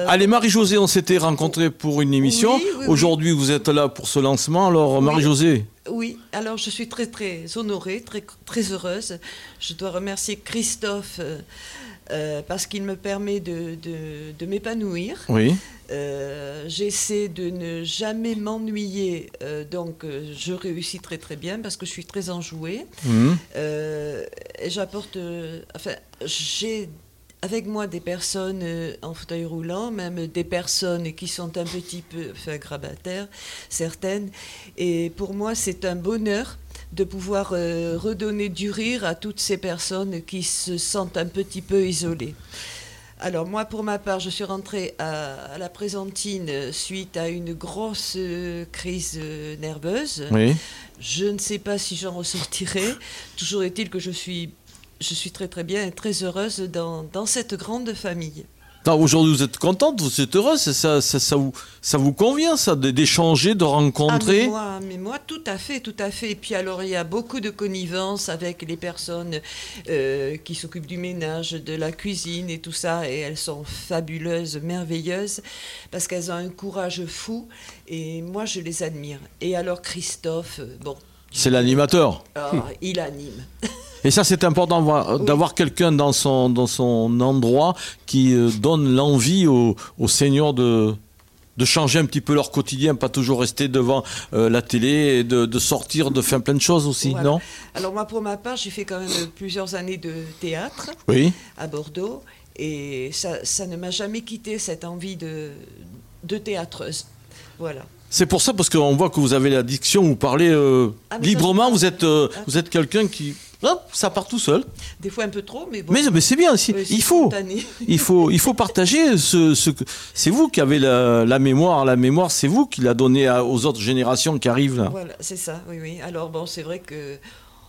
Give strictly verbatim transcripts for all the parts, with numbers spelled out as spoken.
Alors, Allez, Marie-Josée, on s'était rencontrés pour une émission. Oui, oui, Aujourd'hui, oui. Vous êtes là pour ce lancement. Alors, Oui. Marie-Josée. Oui, alors je suis très très honorée, très, très heureuse. Je dois remercier Christophe euh, euh, parce qu'il me permet de, de, de m'épanouir. Oui. Euh, j'essaie de ne jamais m'ennuyer, euh, donc euh, je réussis très très bien parce que je suis très enjouée. Mmh. Euh, et j'apporte, euh, enfin, j'ai avec moi des personnes euh, en fauteuil roulant, même des personnes qui sont un petit peu, enfin, grabataires, certaines. Et pour moi, c'est un bonheur de pouvoir euh, redonner du rire à toutes ces personnes qui se sentent un petit peu isolées. Alors moi, pour ma part, je suis rentrée à, à la Présentine suite à une grosse euh, crise euh, nerveuse. Oui. Je ne sais pas si j'en ressortirai. Toujours est-il que je suis, je suis très très bien et très heureuse dans, dans cette grande famille. Non, aujourd'hui, vous êtes contente, vous êtes heureuse, ça, ça, ça, vous, ça vous convient, ça, d'échanger, de rencontrer? Ah, mais moi, mais moi, tout à fait, tout à fait. Et puis alors, il y a beaucoup de connivence avec les personnes euh, qui s'occupent du ménage, de la cuisine et tout ça. Et elles sont fabuleuses, merveilleuses, parce qu'elles ont un courage fou. Et moi, je les admire. Et alors, Christophe, euh, bon... C'est l'animateur. Oh, il anime. Et ça, c'est important d'avoir, Oui. d'avoir quelqu'un dans son, dans son endroit qui euh, donne l'envie aux, aux seniors de, de changer un petit peu leur quotidien, pas toujours rester devant euh, la télé, et de, de sortir, de faire plein de choses aussi, Voilà. non? Alors moi, pour ma part, j'ai fait quand même plusieurs années de théâtre Oui. à Bordeaux. Et ça, ça ne m'a jamais quitté, cette envie de, de théâtreuse. Voilà. C'est pour ça, parce qu'on voit que vous avez la diction, vous parlez euh, Ah, mais librement, ça, je- vous êtes, euh, Ah. vous êtes quelqu'un qui... Hop, ça part tout seul. Des fois un peu trop, mais bon. Mais, mais c'est bien, si- Euh, c'est il faut. spontané. Il faut, il faut partager ce, ce que... C'est vous qui avez la, la mémoire. La mémoire, c'est vous qui la donnez à- aux autres générations qui arrivent là. Voilà, c'est ça, oui, oui. Alors bon, c'est vrai que euh,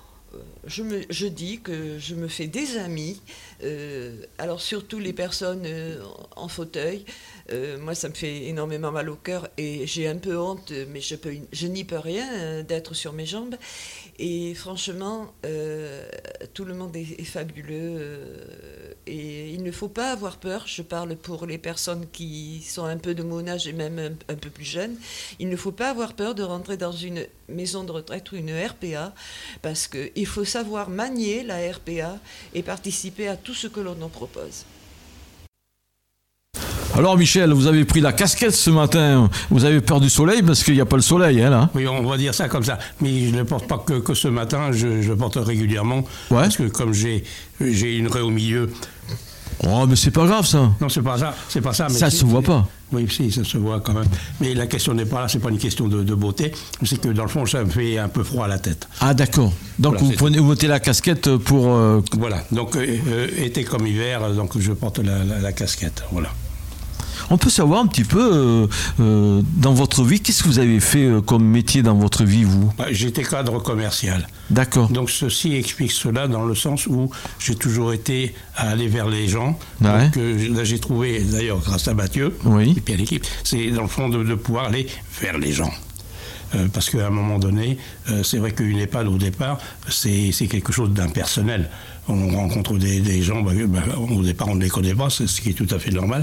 je, me, je dis que je me fais des amis, euh, alors surtout les personnes euh, en fauteuil. Euh, moi, ça me fait énormément mal au cœur et j'ai un peu honte, mais je, peux, je n'y peux rien euh, d'être sur mes jambes. Et franchement, euh, tout le monde est, est fabuleux euh, et il ne faut pas avoir peur. Je parle pour les personnes qui sont un peu de mon âge et même un, un peu plus jeunes. Il ne faut pas avoir peur de rentrer dans une maison de retraite ou une R P A parce qu'il faut savoir manier la R P A et participer à tout ce que l'on nous propose. Alors Michel, vous avez pris la casquette ce matin. Vous avez peur du soleil parce qu'il n'y a pas le soleil, hein, là. Oui, on va dire ça comme ça. Mais je ne le porte pas que, que ce matin, je, je le porte régulièrement. Ouais. Parce que comme j'ai, j'ai une raie au milieu... Oh, mais c'est pas grave ça. Non, c'est pas ça. C'est pas ça. Mais Ça c'est- se voit c'est- pas. Oui, si, ça se voit quand même. Mais la question n'est pas là, c'est pas une question de, de beauté. C'est que dans le fond, ça me fait un peu froid à la tête. Ah d'accord. Donc Voilà, vous c'est prenez, vous mettez la casquette pour. euh, Voilà. Donc, euh, euh, été comme hiver, donc je porte la, la, la casquette. Voilà. On peut savoir un petit peu euh, euh, dans votre vie, qu'est-ce que vous avez fait euh, comme métier dans votre vie, vous? Bah, J'étais cadre commercial. D'accord. Donc ceci explique cela dans le sens où j'ai toujours été à aller vers les gens. Ouais. Donc euh, là j'ai trouvé, d'ailleurs grâce à Mathieu Oui. et puis à l'équipe, c'est dans le fond de, de pouvoir aller vers les gens. Euh, parce qu'à un moment donné, euh, c'est vrai qu'une EHPAD au départ, c'est c'est quelque chose d'impersonnel. On rencontre des, des gens, bah, bah, au départ on ne les connaît pas, c'est ce qui est tout à fait normal.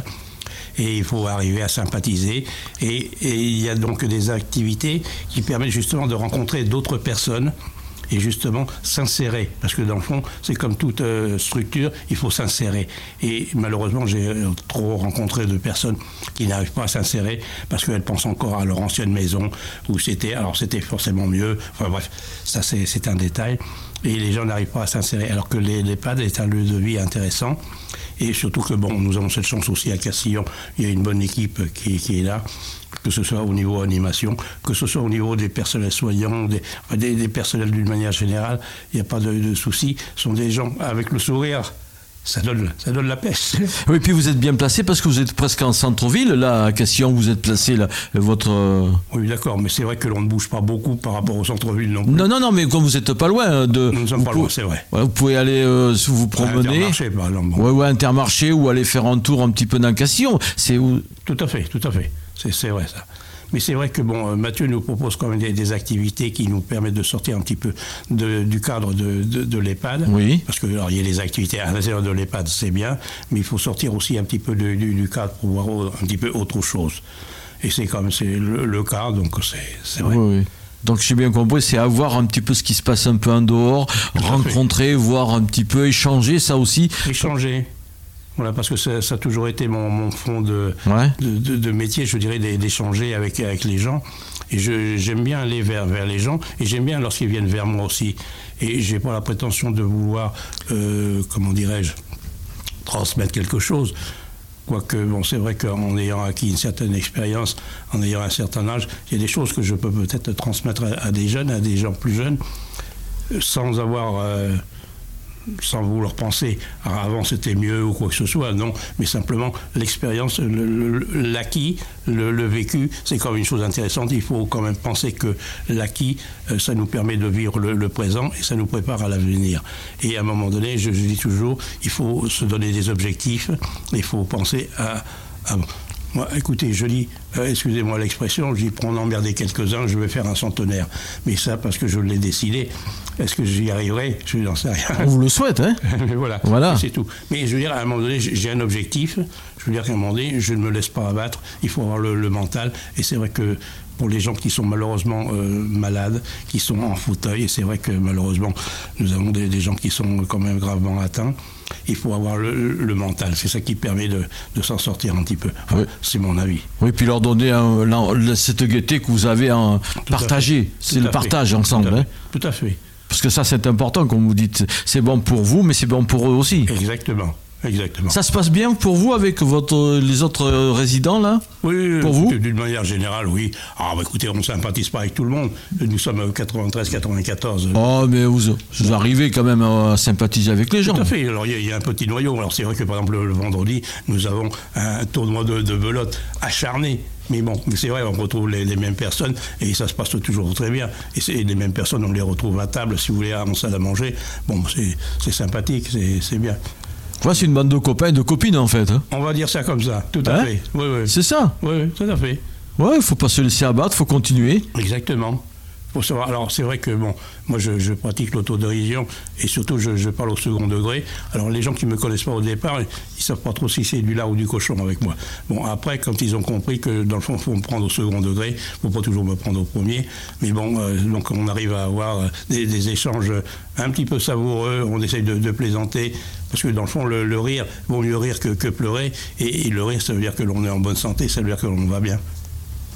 Et il faut arriver à sympathiser. Et, et il y a donc des activités qui permettent justement de rencontrer d'autres personnes et justement s'insérer. Parce que dans le fond, c'est comme toute euh, structure, il faut s'insérer. Et malheureusement, j'ai euh, trop rencontré de personnes qui n'arrivent pas à s'insérer parce qu'elles pensent encore à leur ancienne maison où c'était, alors c'était forcément mieux. Enfin bref, ça c'est, c'est un détail. Et les gens n'arrivent pas à s'insérer. Alors que les, l'EHPAD est un lieu de vie intéressant. Et surtout que, bon, nous avons cette chance aussi à Castillon, il y a une bonne équipe qui, qui est là, que ce soit au niveau animation, que ce soit au niveau des personnels soignants, des, des, des personnels d'une manière générale, il n'y a pas de, de souci. Ce sont des gens avec le sourire. Ça donne, ça donne la pêche. Oui, puis vous êtes bien placé parce que vous êtes presque en centre-ville. Là, à Castillon, vous êtes placé là, votre. euh, Oui, d'accord, mais c'est vrai que l'on ne bouge pas beaucoup par rapport au centre-ville non plus. Non, non, non, mais comme vous n'êtes pas loin de. Nous ne sommes vous pas pouvez- loin, c'est vrai. Ouais, vous pouvez aller euh, vous promener. Intermarché, par exemple. Bon. Ouais, ouais, Intermarché ou aller faire un tour un petit peu dans Castillon. C'est où. Tout à fait, tout à fait. C'est, c'est vrai ça. Mais c'est vrai que bon, Mathieu nous propose quand même des, des activités qui nous permettent de sortir un petit peu de, du cadre de, de, de l'EHPAD. Oui. Parce que alors, il y a les activités à l'intérieur de l'EHPAD, c'est bien, mais il faut sortir aussi un petit peu de, du, du cadre pour voir un petit peu autre chose. Et c'est comme c'est le, le cas, donc c'est, c'est vrai. Oui, oui. Donc j'ai bien compris, c'est avoir un petit peu ce qui se passe un peu en dehors, rencontrer, voir un petit peu, échanger, ça aussi. Échanger. Voilà, parce que ça, ça a toujours été mon, mon fond de, ouais. de, de, de métier, je dirais, d'échanger avec, avec les gens. Et je, j'aime bien aller vers, vers les gens, et j'aime bien lorsqu'ils viennent vers moi aussi. Et j'ai pas la prétention de vouloir, euh, comment dirais-je, transmettre quelque chose. Quoique, bon, c'est vrai qu'en ayant acquis une certaine expérience, en ayant un certain âge, il y a des choses que je peux peut-être transmettre à, à des jeunes, à des gens plus jeunes, sans avoir... Euh, sans vouloir penser ah, avant c'était mieux ou quoi que ce soit, non, mais simplement l'expérience, le, le, l'acquis, le, le vécu, c'est quand même une chose intéressante. Il faut quand même penser que l'acquis, euh, ça nous permet de vivre le, le présent et ça nous prépare à l'avenir. Et à un moment donné, je, je dis toujours, il faut se donner des objectifs, il faut penser à... à moi, écoutez, je dis, euh, excusez-moi l'expression, je dis, pour en emmerder quelques-uns, je vais faire un centenaire. Mais ça, parce que je l'ai décidé. Est-ce que j'y arriverai? Je n'en sais rien. On vous le souhaite, hein? Mais voilà, voilà. C'est tout. Mais je veux dire, à un moment donné, j'ai un objectif. Je veux dire qu'à un moment donné, je ne me laisse pas abattre. Il faut avoir le, le mental. Et c'est vrai que pour les gens qui sont malheureusement euh, malades, qui sont en fauteuil, et c'est vrai que malheureusement, nous avons des, des gens qui sont quand même gravement atteints. Il faut avoir le, le mental, c'est ça qui permet de, de s'en sortir un petit peu. Enfin, oui. C'est mon avis. Oui, puis leur donner un, la, cette gaieté que vous avez en partagé. C'est le partage fait. ensemble. Tout à, hein. Tout à fait. Parce que ça, c'est important, comme vous dites. C'est bon pour vous, mais c'est bon pour eux aussi. Exactement. Exactement. Ça se passe bien pour vous avec votre, les autres résidents, là? Oui, pour vous? D'une manière générale, oui. Ah, bah, écoutez, on ne sympathise pas avec tout le monde. Nous sommes quatre-vingt-treize quatre-vingt-quatorze. Oh, mais vous, vous arrivez quand même à sympathiser avec les gens. Tout à fait. Alors, il y, y a un petit noyau. Alors, c'est vrai que, par exemple, le, le vendredi, nous avons un tournoi de, de belote acharné. Mais bon, c'est vrai, on retrouve les, les mêmes personnes et ça se passe toujours très bien. Et c'est, les mêmes personnes, on les retrouve à table, si vous voulez, en salle à manger. Bon, c'est, c'est sympathique, c'est, c'est bien. Ouais, c'est une bande de copains et de copines, en fait. Hein. On va dire ça comme ça, tout à hein fait. Oui, oui. C'est ça? Oui, oui, tout à fait. Ouais, il ne faut pas se laisser abattre, il faut continuer. Exactement. Faut savoir. Alors, c'est vrai que, bon, moi, je, je pratique l'autodérision et surtout, je, je parle au second degré. Alors, les gens qui ne me connaissent pas au départ, ils ne savent pas trop si c'est du lard ou du cochon avec moi. Bon, après, quand ils ont compris que, dans le fond, il faut me prendre au second degré, il ne faut pas toujours me prendre au premier. Mais bon, euh, donc, on arrive à avoir des, des échanges un petit peu savoureux. On essaye de, de plaisanter. Parce que, dans le fond, le, le rire, vaut mieux rire que, que pleurer. Et, et le rire, ça veut dire que l'on est en bonne santé, ça veut dire que l'on va bien.